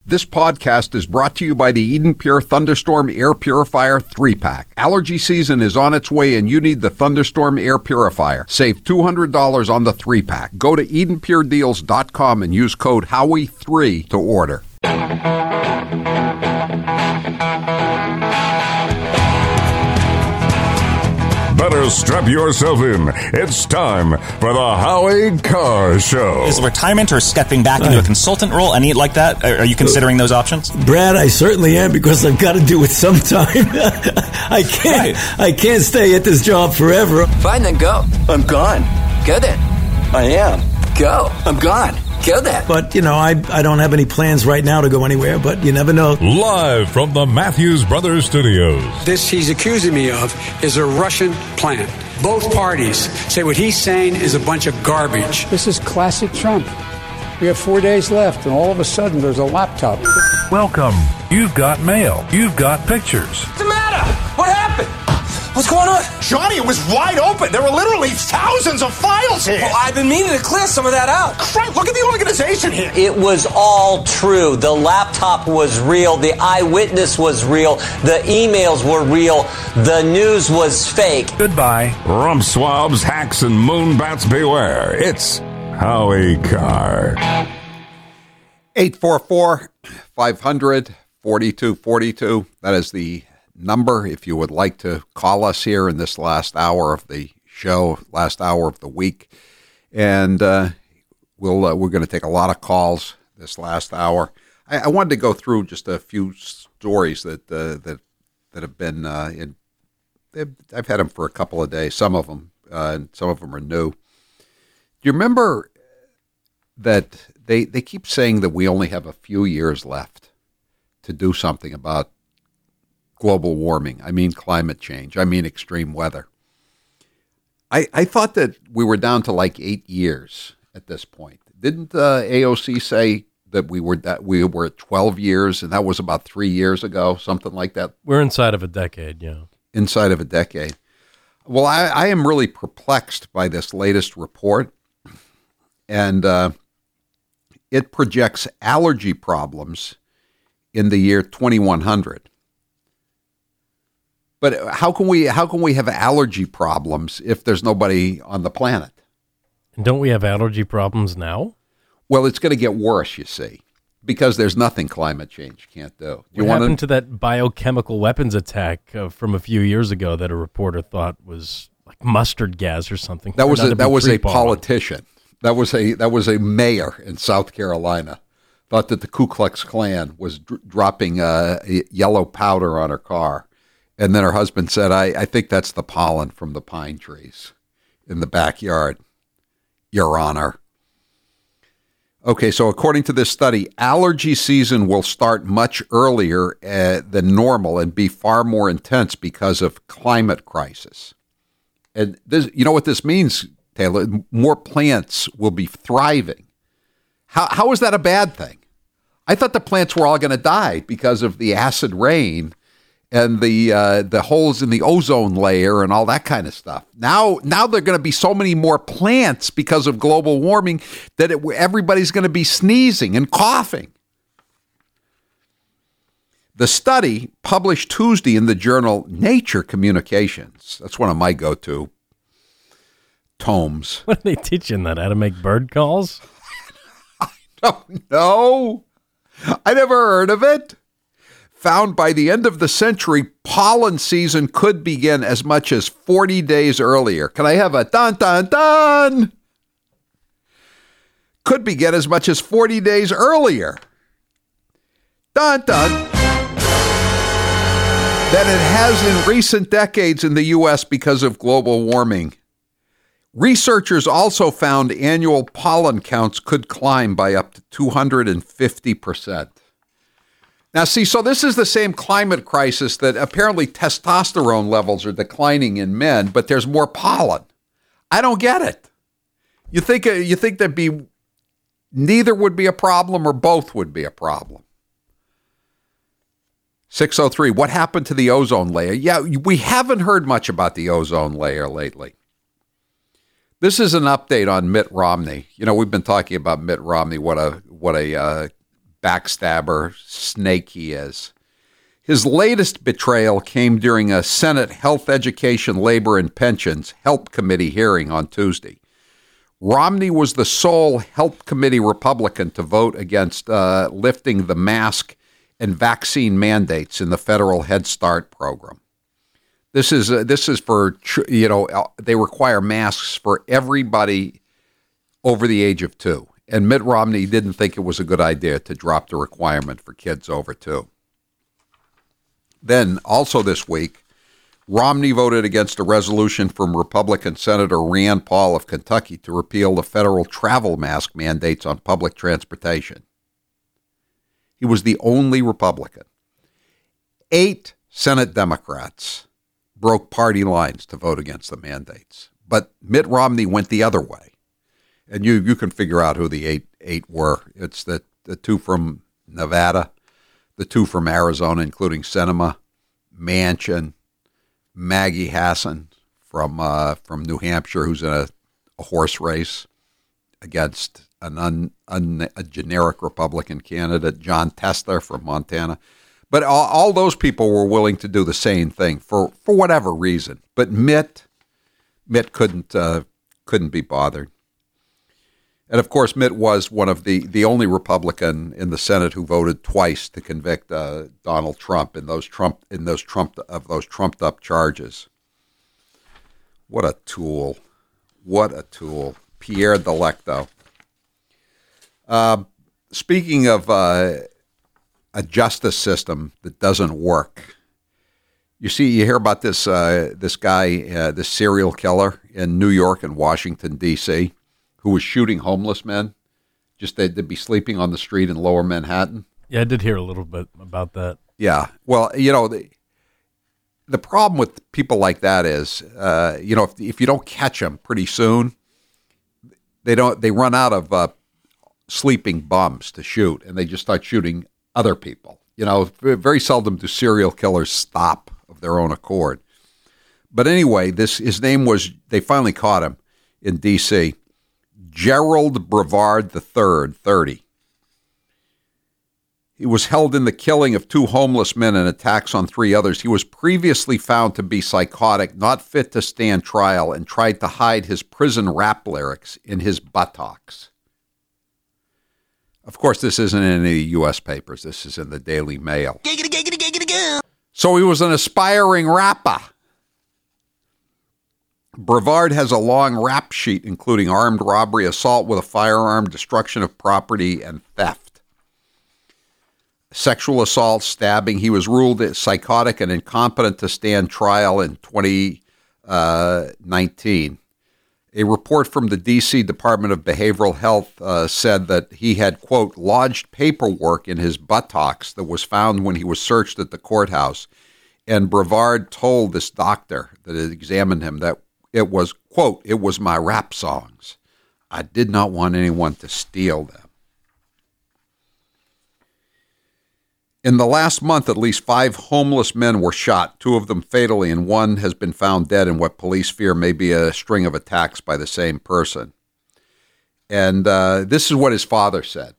This podcast is brought to you by the Eden Pure Thunderstorm Air Purifier 3-pack. Allergy season is on its way and you need the Thunderstorm Air Purifier. Save $200 on the 3-pack. Go to EdenPureDeals.com and use code Howie3 to order. Better strap yourself in. It's time for the Howie Carr Show. Is retirement or stepping back into a consultant role, any like that? Are you considering those options? Brad, I certainly am, because I've got to do it sometime. I can't stay at this job forever. Fine, then go. I'm gone. Go then. I am. Go. I'm gone. Go then. But, I don't have any plans right now to go anywhere, but you never know. Live from the Matthews Brothers Studios. This he's accusing me of is a Russian plant. Both parties say what he's saying is a bunch of garbage. This is classic Trump. We have 4 days left, and all of a sudden there's a laptop. Welcome. You've got mail. You've got pictures. What's the matter? What happened? What's going on? Johnny, it was wide open. There were literally thousands of files here. Well, I've been meaning to clear some of that out. Christ, look at the organization here. It was all true. The laptop was real. The eyewitness was real. The emails were real. The news was fake. Goodbye. Rump swabs, hacks, and moonbats beware. It's Howie Carr. 844-500-4242. That is the number if you would like to call us here in this last hour of the show, last hour of the week. And we're going to take a lot of calls this last hour. I wanted to go through just a few stories that have been in. I've had them for a couple of days. Some of them are new. Do you remember that they keep saying that we only have a few years left to do something about global warming? I mean climate change. I mean extreme weather. I thought that we were down to like 8 years at this point. Didn't AOC say that we were at 12 years, and that was about 3 years ago, something like that? We're inside of a decade, yeah. Inside of a decade. Well, I am really perplexed by this latest report, and it projects allergy problems in the year 2100. But how can we have allergy problems if there's nobody on the planet? And don't we have allergy problems now? Well, it's going to get worse, you see, because there's nothing climate change can't do. What happened to that biochemical weapons attack from a few years ago that a reporter thought was like mustard gas or something? That was a politician. That was a mayor in South Carolina. Thought that the Ku Klux Klan was dropping yellow powder on her car. And then her husband said, I think that's the pollen from the pine trees in the backyard, Your Honor. Okay, so according to this study, allergy season will start much earlier than normal and be far more intense because of climate crisis. And this, you know what this means, Taylor? More plants will be thriving. How is that a bad thing? I thought the plants were all going to die because of the acid rain and the holes in the ozone layer and all that kind of stuff. Now there are going to be so many more plants because of global warming that everybody's going to be sneezing and coughing. The study, published Tuesday in the journal Nature Communications, that's one of my go-to tomes. What are they teaching that? How to make bird calls? I don't know. I never heard of it. Found by the end of the century, pollen season could begin as much as 40 days earlier. Can I have a dun, dun, dun? Could begin as much as 40 days earlier. Dun, dun. Than it has in recent decades in the U.S. because of global warming. Researchers also found annual pollen counts could climb by up to 250%. Now, see, so this is the same climate crisis that apparently testosterone levels are declining in men, but there's more pollen. I don't get it. You think there'd be neither would be a problem or both would be a problem? 603, what happened to the ozone layer? Yeah, we haven't heard much about the ozone layer lately. This is an update on Mitt Romney. You know, we've been talking about Mitt Romney, what a backstabber, snake he is. His latest betrayal came during a Senate Health, Education, Labor, and Pensions Health Committee hearing on Tuesday. Romney was the sole Health Committee Republican to vote against lifting the mask and vaccine mandates in the federal Head Start program. This is for, they require masks for everybody over the age of 2. And Mitt Romney didn't think it was a good idea to drop the requirement for kids over 2. Then, also this week, Romney voted against a resolution from Republican Senator Rand Paul of Kentucky to repeal the federal travel mask mandates on public transportation. He was the only Republican. 8 Senate Democrats broke party lines to vote against the mandates. But Mitt Romney went the other way. And you can figure out who the eight were. It's the 2 from Nevada, the 2 from Arizona, including Sinema, Manchin, Maggie Hassan from New Hampshire, who's in a horse race against a generic Republican candidate, John Tester from Montana. But all those people were willing to do the same thing for whatever reason. But Mitt couldn't be bothered. And of course, Mitt was one of the only Republican in the Senate who voted twice to convict Donald Trump in those trumped up charges. What a tool! What a tool! Pierre Delecto. Speaking of a justice system that doesn't work, you hear about this guy, this serial killer in New York and Washington, D.C., who was shooting homeless men, just they'd be sleeping on the street in Lower Manhattan. Yeah, I did hear a little bit about that. Yeah, well, the problem with people like that is, if you don't catch them pretty soon, they run out of sleeping bums to shoot, and they just start shooting other people. Very seldom do serial killers stop of their own accord. But anyway, his name was, they finally caught him in D.C., Gerald Brevard III, 30. He was held in the killing of 2 homeless men and attacks on 3 others. He was previously found to be psychotic, not fit to stand trial, and tried to hide his prison rap lyrics in his buttocks. Of course, this isn't in any U.S. papers. This is in the Daily Mail. So he was an aspiring rapper. Brevard has a long rap sheet including armed robbery, assault with a firearm, destruction of property, and theft. Sexual assault, stabbing. He was ruled psychotic and incompetent to stand trial in 2019. A report from the D.C. Department of Behavioral Health said that he had, quote, lodged paperwork in his buttocks that was found when he was searched at the courthouse. And Brevard told this doctor that had examined him that it was, quote, it was my rap songs. I did not want anyone to steal them. In the last month, at least 5 homeless men were shot, 2 of them fatally, and 1 has been found dead in what police fear may be a string of attacks by the same person. And this is what his father said.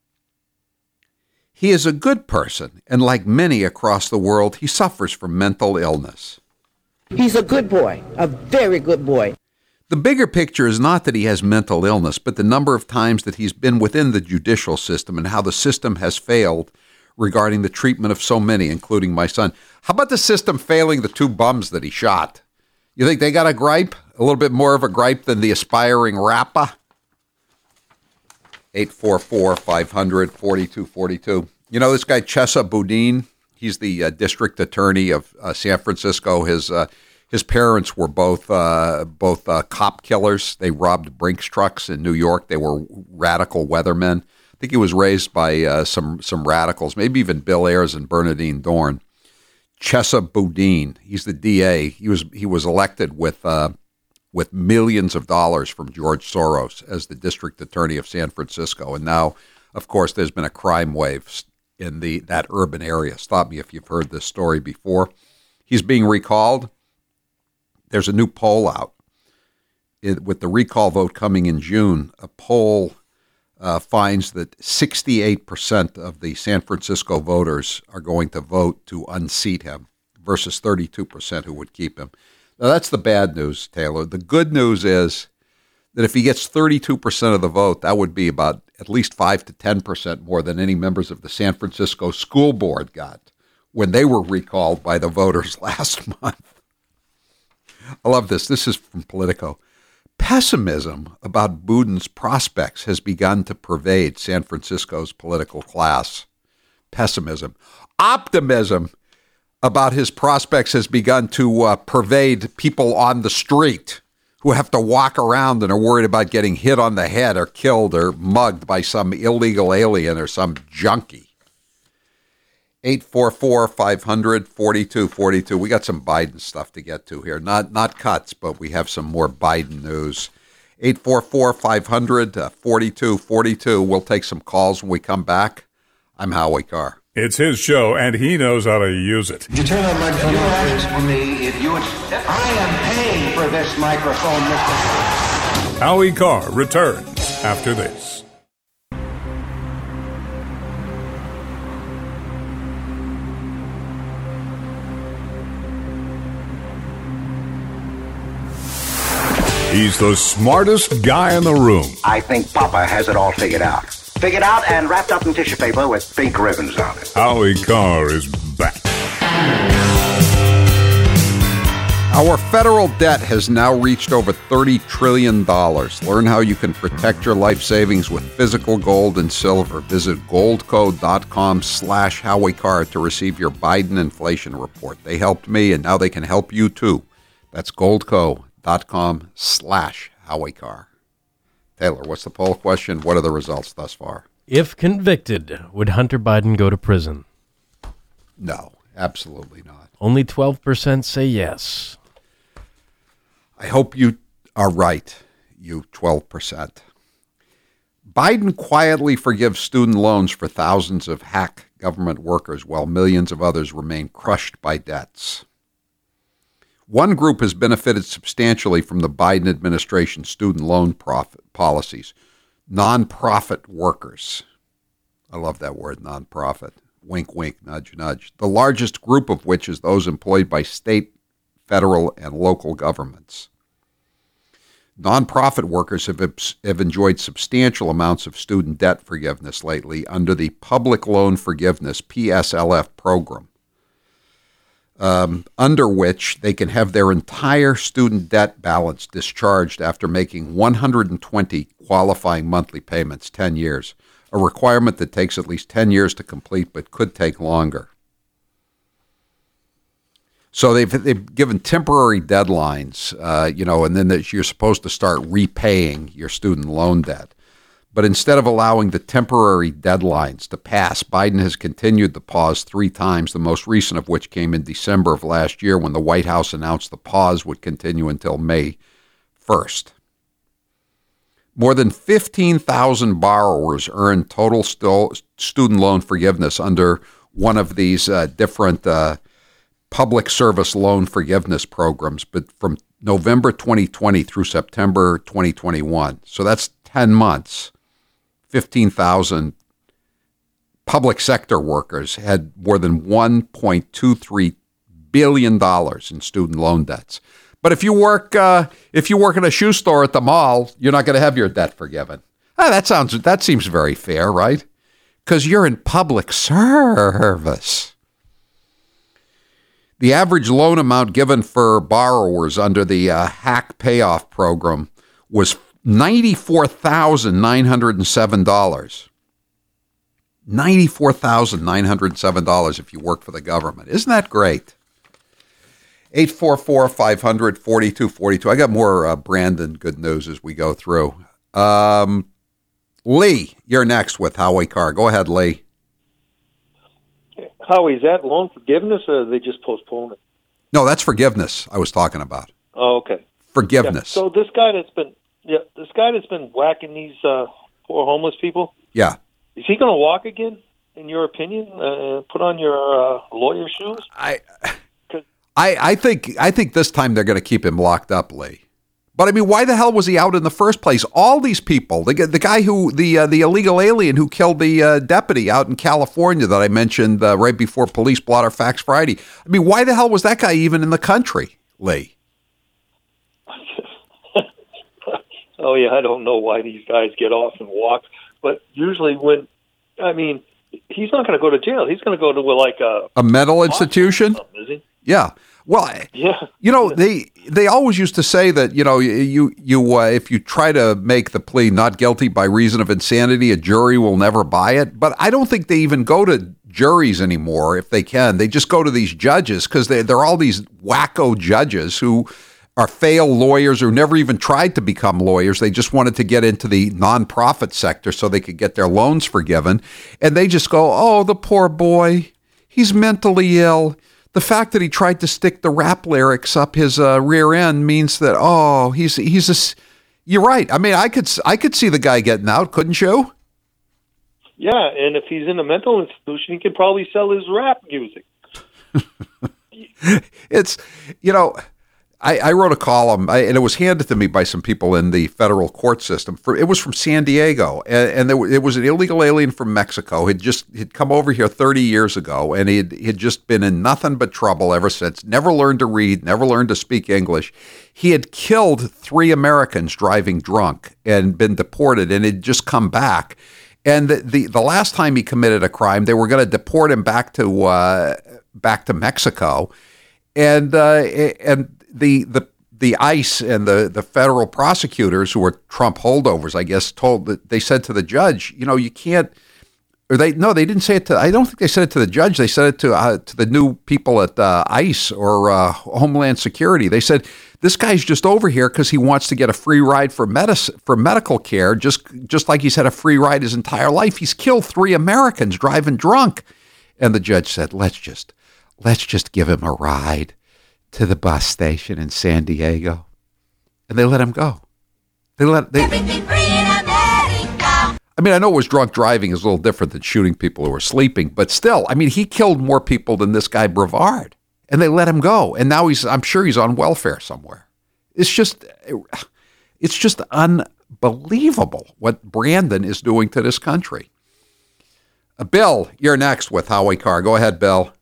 He is a good person, and like many across the world, he suffers from mental illness. He's a good boy, a very good boy. The bigger picture is not that he has mental illness, but the number of times that he's been within the judicial system and how the system has failed regarding the treatment of so many, including my son. How about the system failing the 2 bums that he shot? You think they got a gripe? A little bit more of a gripe than the aspiring rapper? 844-500-4242. This guy, Chesa Boudin, he's the district attorney of San Francisco. His parents were both cop killers. They robbed Brinks trucks in New York. They were radical weathermen. I think he was raised by some radicals, maybe even Bill Ayers and Bernardine Dorn. Chesa Boudin, he's the DA. He was elected with millions of dollars from George Soros as the district attorney of San Francisco. And now, of course, there's been a crime wave in that urban area. Stop me if you've heard this story before. He's being recalled. There's a new poll out. With the recall vote coming in June, a poll finds that 68% of the San Francisco voters are going to vote to unseat him versus 32% who would keep him. Now, that's the bad news, Taylor. The good news is that if he gets 32% of the vote, that would be about at least 5 to 10% more than any members of the San Francisco School Board got when they were recalled by the voters last month. I love this. This is from Politico. Pessimism about Boudin's prospects has begun to pervade San Francisco's political class. Pessimism. Optimism about his prospects has begun to pervade people on the street who have to walk around and are worried about getting hit on the head or killed or mugged by some illegal alien or some junkie. 844-500-4242. We got some Biden stuff to get to here. Not cuts, but we have some more Biden news. 844-500-4242. We'll take some calls when we come back. I'm Howie Carr. It's his show, and he knows how to use it. Could you turn on microphone? You asked for me if you would... I am paying for this microphone, Mr. Howie Carr returns after this. He's the smartest guy in the room. I think Papa has it all figured out. Figured out and wrapped up in tissue paper with pink ribbons on it. Howie Carr is back. Our federal debt has now reached over $30 trillion. Learn how you can protect your life savings with physical gold and silver. Visit goldco.com/Howie Carr to receive your Biden inflation report. They helped me, and now they can help you too. That's goldco.com/Howie Carr. Taylor, what's the poll question? What are the results thus far? If convicted, would Hunter Biden go to prison? No, absolutely not. Only 12% say yes. I hope you are right, you 12%. Biden quietly forgives student loans for thousands of hack government workers while millions of others remain crushed by debts. One group has benefited substantially from the Biden administration's student loan policies, nonprofit workers. I love that word, nonprofit. Wink, wink, nudge, nudge. The largest group of which is those employed by state, federal, and local governments. Nonprofit workers have enjoyed substantial amounts of student debt forgiveness lately under the Public Loan Forgiveness, PSLF program. Under which they can have their entire student debt balance discharged after making 120 qualifying monthly payments, 10 years, a requirement that takes at least 10 years to complete but could take longer. So they've given temporary deadlines, and then you're supposed to start repaying your student loan debt. But instead of allowing the temporary deadlines to pass, Biden has continued the pause 3 times, the most recent of which came in December of last year when the White House announced the pause would continue until May 1st. More than 15,000 borrowers earned total student loan forgiveness under one of these different public service loan forgiveness programs, but from November 2020 through September 2021. So that's 10 months. 15,000 public sector workers had more than $1.23 billion in student loan debts. But if you work at a shoe store at the mall, you're not going to have your debt forgiven. That seems very fair, right? Because you're in public service. The average loan amount given for borrowers under the HACK payoff program was $94,907. $94,907 if you work for the government. Isn't that great? 844-500-4242. I got more Brandon good news as we go through. Lee, you're next with Howie Carr. Go ahead, Lee. Howie, is that loan forgiveness or are they just postpone it? No, that's forgiveness I was talking about. Oh, okay. Forgiveness. Yeah. So this guy that's been whacking these poor homeless people. Yeah. Is he going to walk again? In your opinion, put on your lawyer shoes. I think this time they're going to keep him locked up, Lee. But I mean, why the hell was he out in the first place? All these people, the guy who, the illegal alien who killed the deputy out in California that I mentioned right before Police Blotter Facts Friday. I mean, why the hell was that guy even in the country, Lee? Oh, yeah, I don't know why these guys get off and walk. But usually he's not going to go to jail. He's going to go to a mental institution, is he? Yeah. Well, they always used to say that, you if you try to make the plea not guilty by reason of insanity, a jury will never buy it. But I don't think they even go to juries anymore if they can. They just go to these judges because they're all these wacko judges who are failed lawyers who never even tried to become lawyers. They just wanted to get into the nonprofit sector so they could get their loans forgiven. And they just go, oh, the poor boy, he's mentally ill. The fact that he tried to stick the rap lyrics up his rear end means that, oh, you're right. I mean, I could see the guy getting out, couldn't you? Yeah, and if he's in a mental institution, he could probably sell his rap music. It's, I wrote a column, and it was handed to me by some people in the federal court system. It was from San Diego, and it was an illegal alien from Mexico. He'd come over here 30 years ago, and he'd just been in nothing but trouble ever since. Never learned to read, never learned to speak English. He had killed 3 Americans driving drunk and been deported, and he'd just come back. And the last time he committed a crime, they were going to deport him back to Mexico, and the ICE and the federal prosecutors, who were Trump holdovers, I guess, they said to the judge, you can't, they didn't say it to, I don't think they said it to the judge. They said it to the new people at ICE or Homeland Security. They said, this guy's just over here because he wants to get a free ride for medical care, just like he's had a free ride his entire life. He's killed 3 Americans driving drunk. And the judge said, let's just give him a ride to the bus station in San Diego, and they let him go. Everything free in America. I mean, I know it was drunk driving is a little different than shooting people who are sleeping, but still, I mean, he killed more people than this guy Brevard, and they let him go. And now I'm sure he's on welfare somewhere. It's just unbelievable what Brandon is doing to this country. Bill, you're next with Howie Carr. Go ahead, Bill.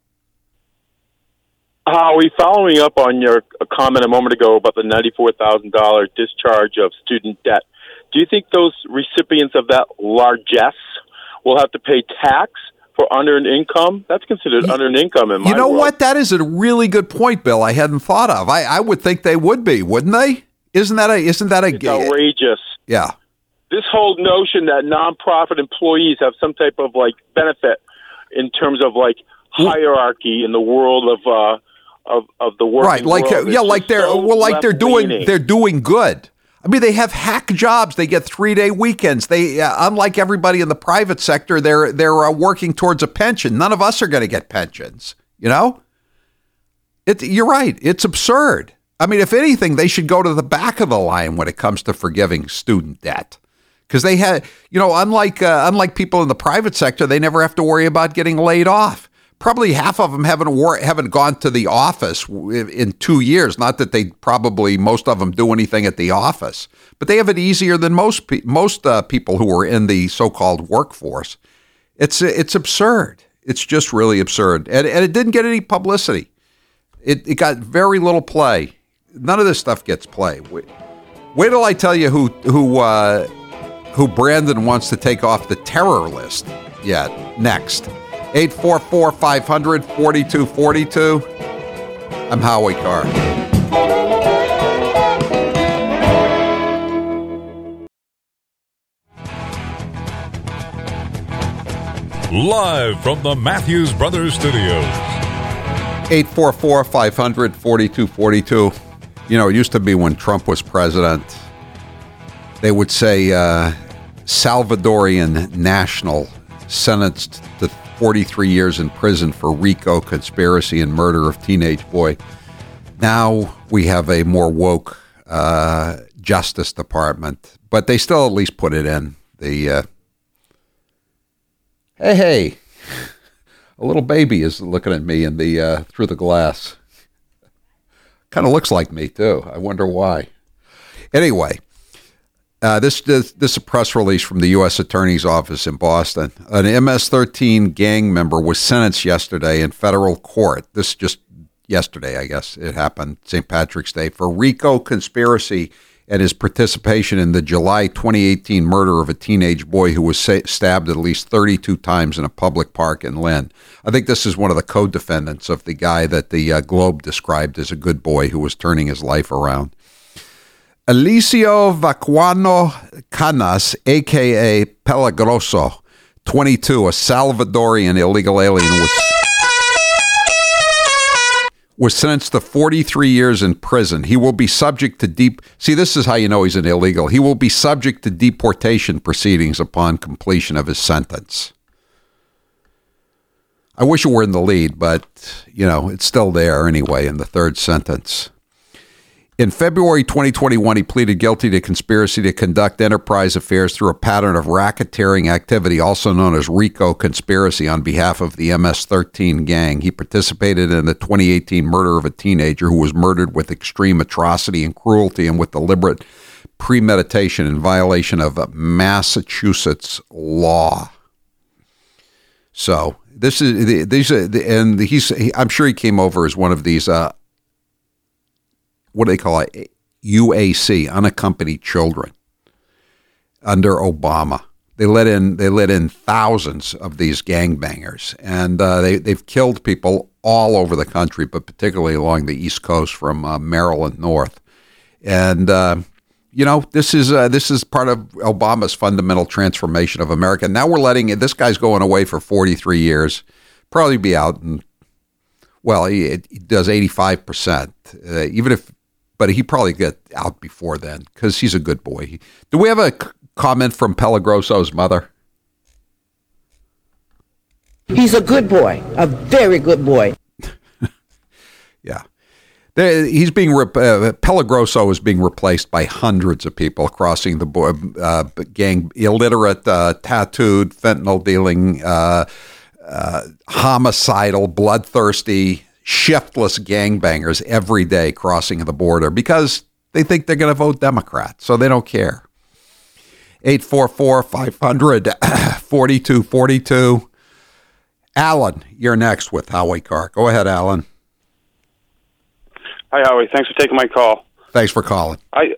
Howie, following up on your comment a moment ago about the $94,000 discharge of student debt, do you think those recipients of that largesse will have to pay tax for unearned income? That's considered unearned income in my world. What? That is a really good point, Bill. I hadn't thought of. I would think they would be, wouldn't they? Isn't that it's outrageous? Yeah. This whole notion that nonprofit employees have some type of benefit in terms of hierarchy in the world of the working world. They're doing good. I mean, they have hack jobs. They get 3-day weekends. They unlike everybody in the private sector, they're working towards a pension. None of us are going to get pensions. You're right. It's absurd. I mean, if anything, they should go to the back of the line when it comes to forgiving student debt, because they had, unlike people in the private sector, they never have to worry about getting laid off. Probably half of them haven't gone to the office in 2 years. Not that most of them do anything at the office, but they have it easier than most people who are in the so-called workforce. It's absurd. It's just really absurd, and it didn't get any publicity. It got very little play. None of this stuff gets play. Wait till I tell you who Brandon wants to take off the terror list. Next. 844-500-4242. I'm Howie Carr. Live from the Matthews Brothers Studios. 844-500-4242. It used to be when Trump was president, they would say Salvadorian national sentenced to 43 years in prison for RICO conspiracy and murder of teenage boy. Now we have a more woke Justice Department, but they still at least put it in. The hey, a little baby is looking at me in the through the glass. Kind of looks like me too. I wonder why. Anyway, this is a press release from the U.S. Attorney's Office in Boston. An MS-13 gang member was sentenced yesterday in federal court. This just yesterday, I guess it happened, St. Patrick's Day, for RICO conspiracy and his participation in the July 2018 murder of a teenage boy who was stabbed at least 32 times in a public park in Lynn. I think this is one of the co-defendants of the guy that the Globe described as a good boy who was turning his life around. Eliseo Vaquano Canas, a.k.a. Pelagroso, 22, a Salvadorian illegal alien, was sentenced to 43 years in prison. He will be subject to See, this is how you know he's an illegal. He will be subject to deportation proceedings upon completion of his sentence. I wish it were in the lead, but, it's still there anyway in the third sentence. In February 2021, he pleaded guilty to conspiracy to conduct enterprise affairs through a pattern of racketeering activity, also known as RICO conspiracy, on behalf of the MS-13 gang. He participated in the 2018 murder of a teenager who was murdered with extreme atrocity and cruelty and with deliberate premeditation in violation of Massachusetts law. So I'm sure he came over as one of these. What do they call it? UAC, unaccompanied children, under Obama. They let in thousands of these gangbangers, and they've killed people all over the country, but particularly along the East Coast from Maryland north. And this is part of Obama's fundamental transformation of America. Now we're letting this guy's going away for 43 years, probably be out, and he does 85%, but he probably get out before then because he's a good boy. Do we have a comment from Pelagroso's mother? He's a good boy, a very good boy. Yeah. He's being Pelagroso is being replaced by hundreds of people crossing the gang, illiterate, tattooed, fentanyl dealing, homicidal, bloodthirsty, shiftless gangbangers every day crossing the border because they think they're going to vote Democrat, so they don't care. 844-500-4242. Alan, you're next with Howie Carr. Go ahead, Alan. Hi, Howie. Thanks for taking my call. Thanks for calling. I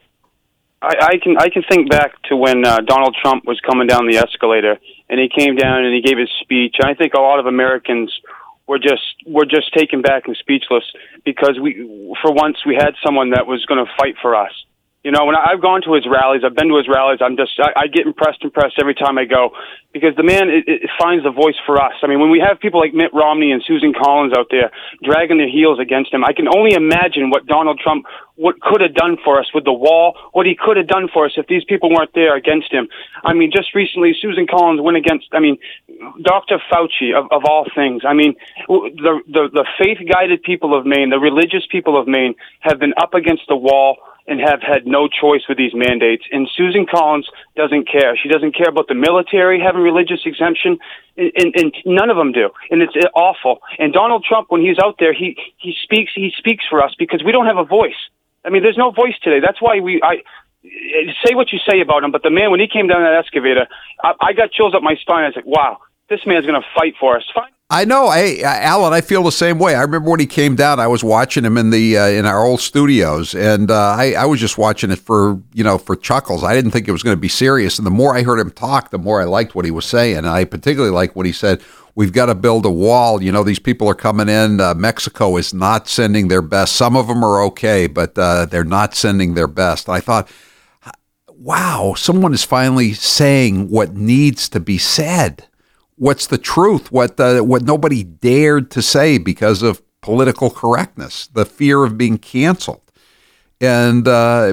can think back to when Donald Trump was coming down the escalator, and he came down and he gave his speech. And I think a lot of Americans were just taken back and speechless because for once we had someone that was going to fight for us. When I've gone to his rallies, I've been to his rallies, I get impressed every time I go because the man it finds the voice for us. I mean, when we have people like Mitt Romney and Susan Collins out there dragging their heels against him, I can only imagine what Donald Trump could have done for us with the wall, what he could have done for us if these people weren't there against him. I mean, just recently, Susan Collins went against, Dr. Fauci, of all things. I mean, the faith-guided people of Maine, the religious people of Maine have been up against the wall and have had no choice with these mandates. And Susan Collins doesn't care. She doesn't care about the military having religious exemption, and none of them do. And it's awful. And Donald Trump, when he's out there, he speaks for us because we don't have a voice. I mean, there's no voice today. That's why say what you say about him, but the man, when he came down that excavator, I got chills up my spine. I was like, wow, this man's going to fight for us. I know. Hey, Alan, I feel the same way. I remember when he came down, I was watching him in our old studios, and I was just watching it for chuckles. I didn't think it was going to be serious. And the more I heard him talk, the more I liked what he was saying. And I particularly liked what he said, we've got to build a wall. These people are coming in. Mexico is not sending their best. Some of them are okay, but they're not sending their best. And I thought, wow, someone is finally saying what needs to be said. What's the truth? What nobody dared to say because of political correctness, the fear of being canceled. And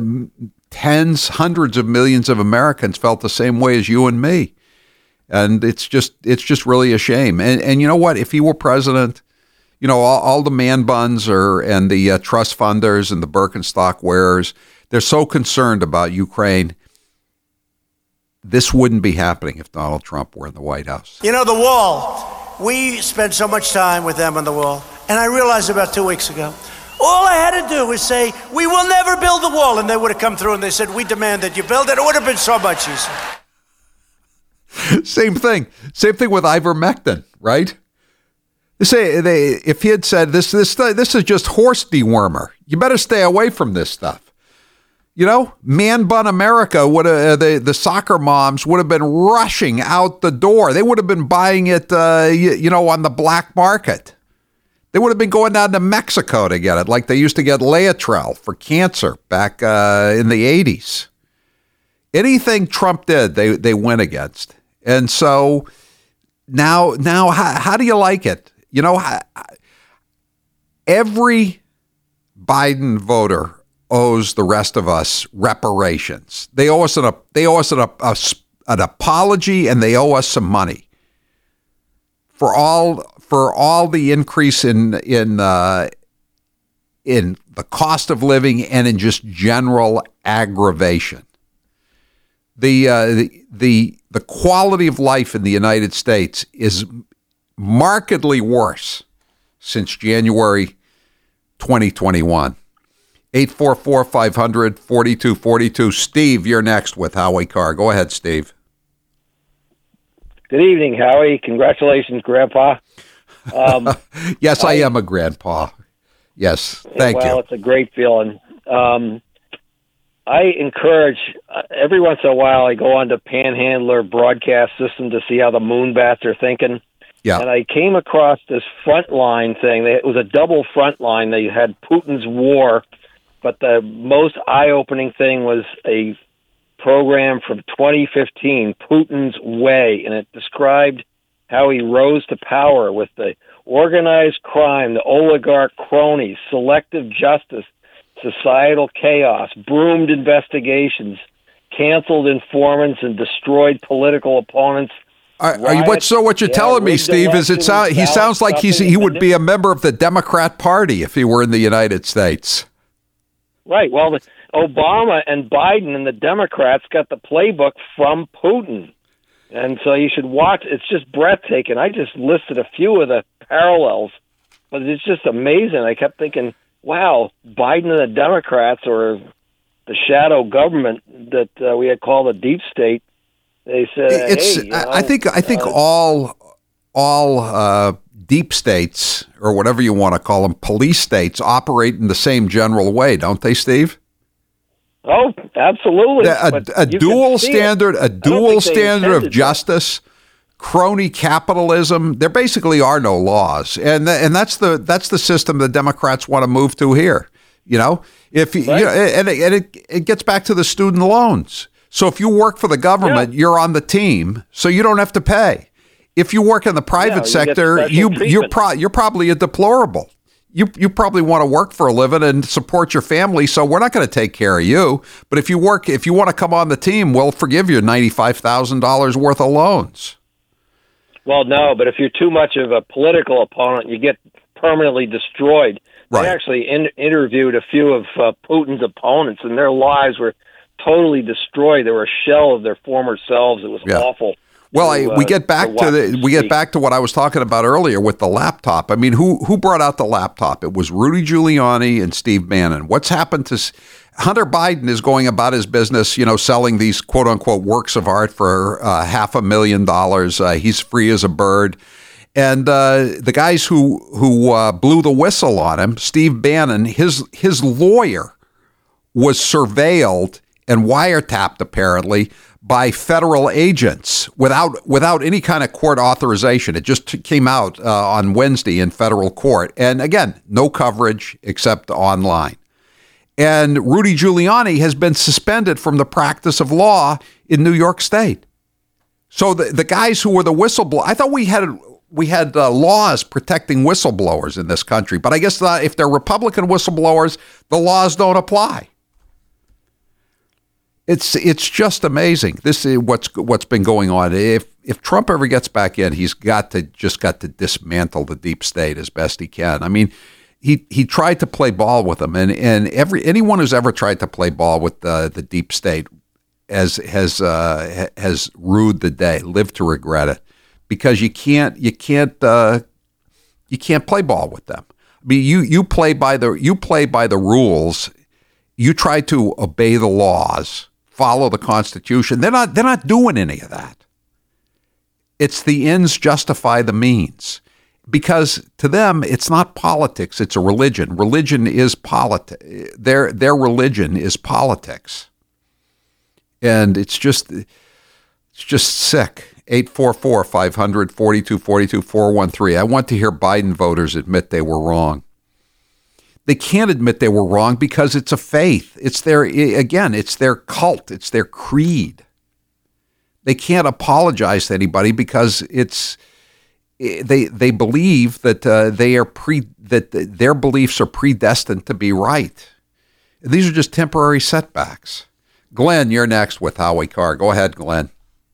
hundreds of millions of Americans felt the same way as you and me. And it's just really a shame. And you know what? If he were president, all the man buns and the trust funders and the Birkenstock wearers, they're so concerned about Ukraine. This wouldn't be happening if Donald Trump were in the White House. The wall, we spent so much time with them on the wall. And I realized about 2 weeks ago, All I had to do was say, we will never build the wall. And they would have come through and they said, we demand that you build it. It would have been so much easier. Same thing with ivermectin, right? If he had said this is just horse dewormer, you better stay away from this stuff. Man Bun America would have the soccer moms would have been rushing out the door. They would have been buying it, on the black market. They would have been going down to Mexico to get it, like they used to get Laetrile for cancer back in the 80s. Anything Trump did, they went against. And so now, how do you like it? Every Biden voter owes the rest of us reparations. They owe us an apology, and they owe us some money for all the increase in the cost of living and in just general aggravation. The quality of life in the United States is markedly worse since January 2021. 844-500-4242. Steve, you're next with Howie Carr. Go ahead, Steve. Good evening, Howie. Congratulations, Grandpa. Yes, I am a grandpa. Yes, thank you. Well, it's a great feeling. I encourage, every once in a while, I go on to Panhandler Broadcast System to see how the Moonbats are thinking. Yeah. And I came across this Frontline thing. It was a double Frontline. They had Putin's War, but the most eye-opening thing was a program from 2015, Putin's Way, and it described how he rose to power with the organized crime, the oligarch cronies, selective justice, societal chaos, broomed investigations, canceled informants, and destroyed political opponents. What you're telling me, Steve, is he sounds like he would be a member of the Democrat Party if he were in the United States. Right. Well, Obama and Biden and the Democrats got the playbook from Putin. And so you should watch. It's just breathtaking. I just listed a few of the parallels, but it's just amazing. I kept thinking, wow, Biden and the Democrats, or the shadow government that we had called the deep state, they said, I think all deep states, or whatever you want to call them, police states, operate in the same general way, don't they, Steve? Oh, absolutely. A dual standard of justice, crony capitalism. There basically are no laws, and that's the system the Democrats want to move to here. And it gets back to the student loans. So if you work for the government, you're on the team, so you don't have to pay. If you work in the private sector, you're probably a deplorable. You probably want to work for a living and support your family, so we're not going to take care of you. But if you want to come on the team, we'll forgive you $95,000 worth of loans. Well, no, but if you're too much of a political opponent, you get permanently destroyed. Right. I actually interviewed a few of Putin's opponents, and their lives were totally destroyed. They were a shell of their former selves. It was awful. Well, we get back to what I was talking about earlier with the laptop. I mean, who brought out the laptop? It was Rudy Giuliani and Steve Bannon. What's happened to Hunter Biden? Is going about his business, selling these quote unquote works of art for $500,000. He's free as a bird. And the guys who blew the whistle on him, Steve Bannon, his lawyer was surveilled and wiretapped apparently by federal agents without any kind of court authorization. It just came out on Wednesday in federal court. And again, no coverage except online. And Rudy Giuliani has been suspended from the practice of law in New York State. So the guys who were the whistleblower, I thought we had laws protecting whistleblowers in this country, but I guess if they're Republican whistleblowers, the laws don't apply. It's just amazing. This is what's been going on. If Trump ever gets back in, he's got to dismantle the deep state as best he can. I mean, he tried to play ball with them, and anyone who's ever tried to play ball with the deep state has rued the day, lived to regret it, because you can't play ball with them. I mean, you play by the rules. You try to obey the laws, follow the Constitution. They're not doing any of that. It's the ends justify the means, because to them it's not politics. It's a religion. Religion is politics. Their religion is politics, and it's just sick. 844-500-4242, 413. I want to hear Biden voters admit they were wrong. They can't admit they were wrong because it's a faith. It's their cult. It's their creed. They can't apologize to anybody because they believe that that their beliefs are predestined to be right. These are just temporary setbacks. Glenn, you're next with Howie Carr. Go ahead, Glenn.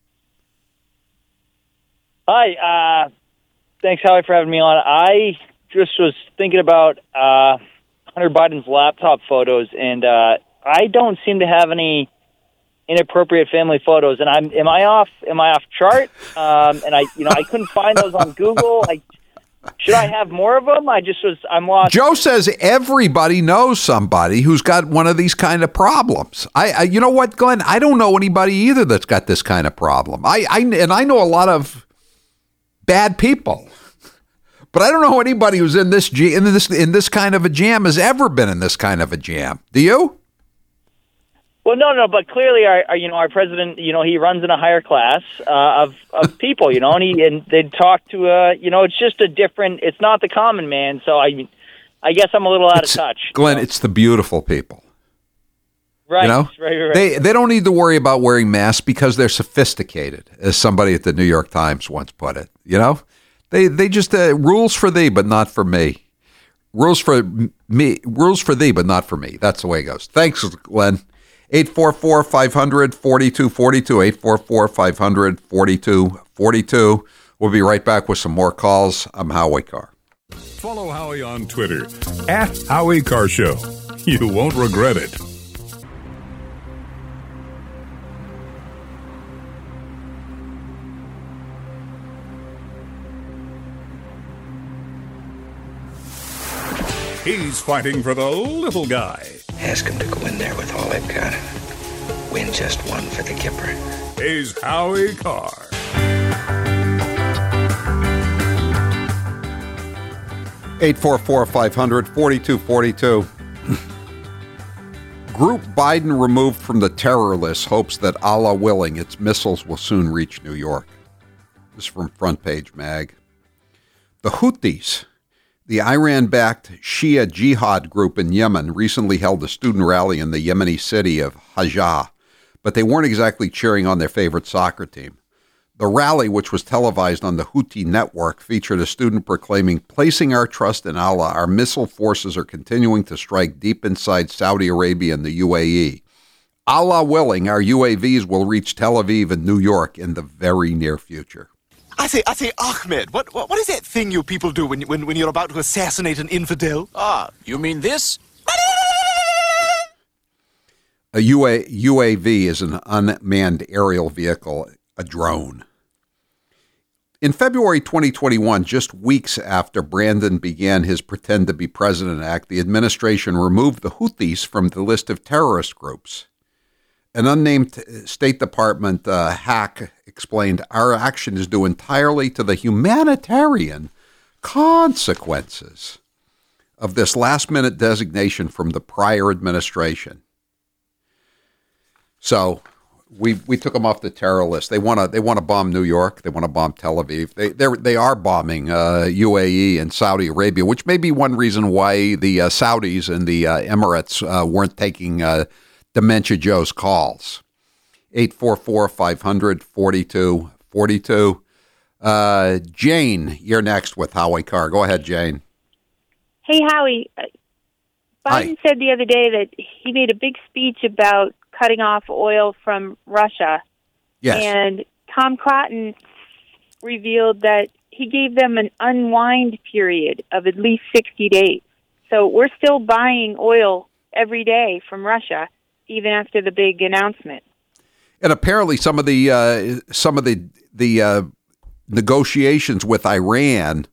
Hi, thanks, Howie, for having me on. I just was thinking about Hunter Biden's laptop photos, and I don't seem to have any inappropriate family photos. And am I off chart? And I couldn't find those on Google. Should I have more of them? I'm lost. Joe says everybody knows somebody who's got one of these kind of problems. I you know what, Glenn? I don't know anybody either that's got this kind of problem. I know a lot of bad people, but I don't know anybody who's in this kind of a jam has ever been in this kind of a jam. Do you? Well, no, but clearly, our president, he runs in a higher class of people, and they talk to, it's just a different. It's not the common man. So I guess I'm a little out of touch. Glenn, it's the beautiful people. Right, right. They don't need to worry about wearing masks because they're sophisticated, as somebody at the New York Times once put it. They just rules for thee, but not for me. Rules for thee, but not for me. That's the way it goes. Thanks, Glenn. 844-500-4242, 844-500-4242. We'll be right back with some more calls. I'm Howie Carr. Follow Howie on Twitter @Howie Carr Show. You won't regret it. He's fighting for the little guy. Ask him to go in there with all they've got. Win just one for the Kipper. He's Howie Carr. Eight 844-500-4242. Group Biden removed from the terror list hopes that, Allah willing, its missiles will soon reach New York. This is from Front Page Mag. The Houthis, the Iran-backed Shia jihad group in Yemen, recently held a student rally in the Yemeni city of Hajjah, but they weren't exactly cheering on their favorite soccer team. The rally, which was televised on the Houthi network, featured a student proclaiming, "Placing our trust in Allah, our missile forces are continuing to strike deep inside Saudi Arabia and the UAE. Allah willing, our UAVs will reach Tel Aviv and New York in the very near future." I say, Ahmed, what is that thing you people do when you're about to assassinate an infidel? Ah, you mean this? A UAV is an unmanned aerial vehicle, a drone. In February 2021, just weeks after Brandon began his Pretend to be President act, the administration removed the Houthis from the list of terrorist groups. An unnamed State Department hack explained, "Our action is due entirely to the humanitarian consequences of this last-minute designation from the prior administration." So we took them off the terror list. They want to bomb New York. They want to bomb Tel Aviv. They are bombing UAE and Saudi Arabia, which may be one reason why the Saudis and the Emirates weren't taking Dementia Joe's calls. 844-500-4242. Jane, you're next with Howie Carr. Go ahead, Jane. Hey, Howie. Biden said the other day that he made a big speech about cutting off oil from Russia. Yes. And Tom Cotton revealed that he gave them an unwind period of at least 60 days. So we're still buying oil every day from Russia, even after the big announcement. And apparently some of the negotiations with Iran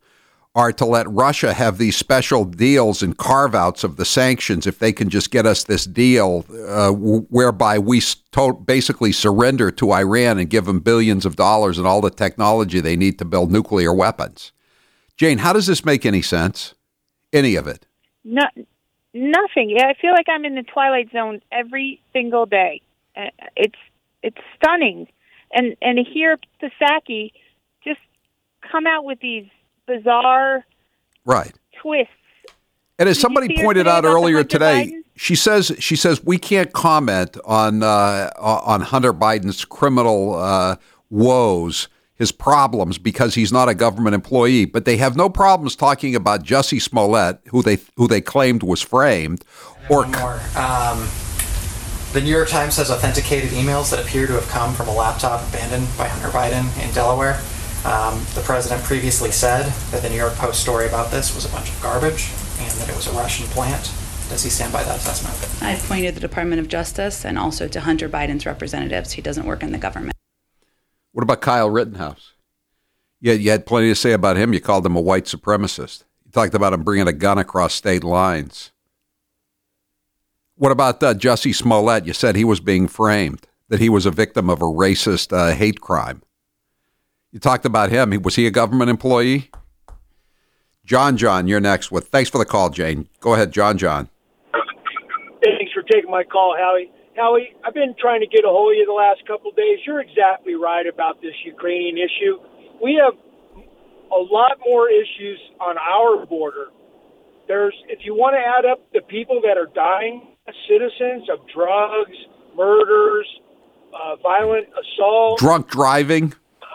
are to let Russia have these special deals and carve-outs of the sanctions if they can just get us this deal whereby we basically surrender to Iran and give them billions of dollars and all the technology they need to build nuclear weapons. Jane, how does this make any sense? Any of it? No, nothing. Yeah, I feel like I'm in the Twilight Zone every single day. It's stunning. And to hear Psaki just come out with these bizarre twists. And as somebody pointed out earlier today, she says we can't comment on Hunter Biden's criminal woes, his problems, because he's not a government employee. But they have no problems talking about Jussie Smollett, who they claimed was framed, or more. The New York Times has authenticated emails that appear to have come from a laptop abandoned by Hunter Biden in Delaware. The president previously said that the New York Post story about this was a bunch of garbage and that it was a Russian plant. Does he stand by that assessment? I've pointed the Department of Justice and also to Hunter Biden's representatives. He doesn't work in the government. What about Kyle Rittenhouse? Yeah, you had plenty to say about him. You called him a white supremacist. You talked about him bringing a gun across state lines. What about Jussie Smollett? You said he was being framed, that he was a victim of a racist hate crime. You talked about him. Was he a government employee? John, you're next. Thanks for the call, Jane. Go ahead, John. Thanks for taking my call, Howie. Howie, I've been trying to get a hold of you the last couple of days. You're exactly right about this Ukrainian issue. We have a lot more issues on our border. If you want to add up the people that are dying, citizens of drugs, murders, violent assault, drunk driving,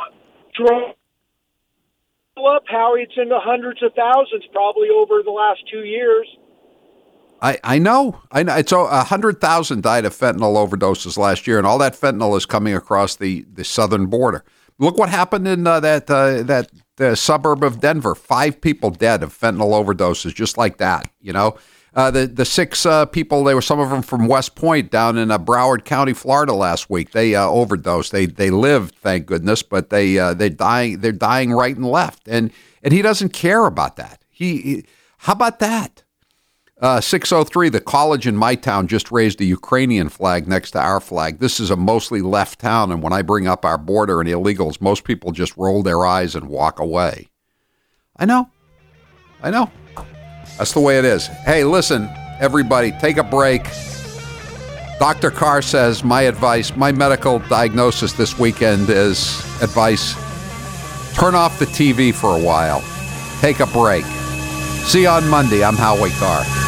up, Howie, it's in the hundreds of thousands probably over the last 2 years. I know. It's 100,000 died of fentanyl overdoses last year, and all that fentanyl is coming across the southern border. Look what happened in that suburb of Denver. 5 people dead of fentanyl overdoses, just like that. You know, the 6 people, they were some of them from West Point down in Broward County, Florida last week. They overdosed. They lived, thank goodness, but they're dying right and left. And he doesn't care about that. How about that? 603, the college in my town just raised a Ukrainian flag next to our flag. This is a mostly left town, and when I bring up our border and illegals, most people just roll their eyes and walk away. I know. That's the way it is. Hey, listen, everybody, take a break. Dr. Carr says my advice, my medical diagnosis this weekend is advice, turn off the TV for a while. Take a break. See you on Monday. I'm Howie Carr.